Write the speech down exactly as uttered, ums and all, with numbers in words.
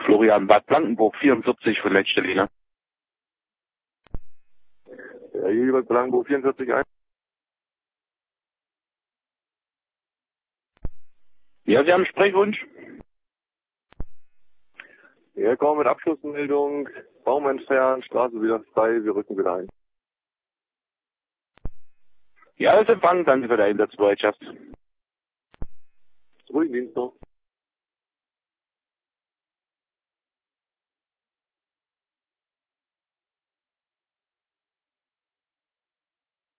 Florian Bad Blankenburg, vierundvierzig von letzter Linie. Ja, hier Bad Blankenburg, vierundvierzig eins. Ja, Sie haben einen Sprechwunsch? Ja, kommen mit Abschlussmeldung, Baum entfernt, Straße wieder frei, wir rücken wieder ein. Ja, das Empfang, danke für die Einsatzbereitschaft. Ruhigen Dienst noch.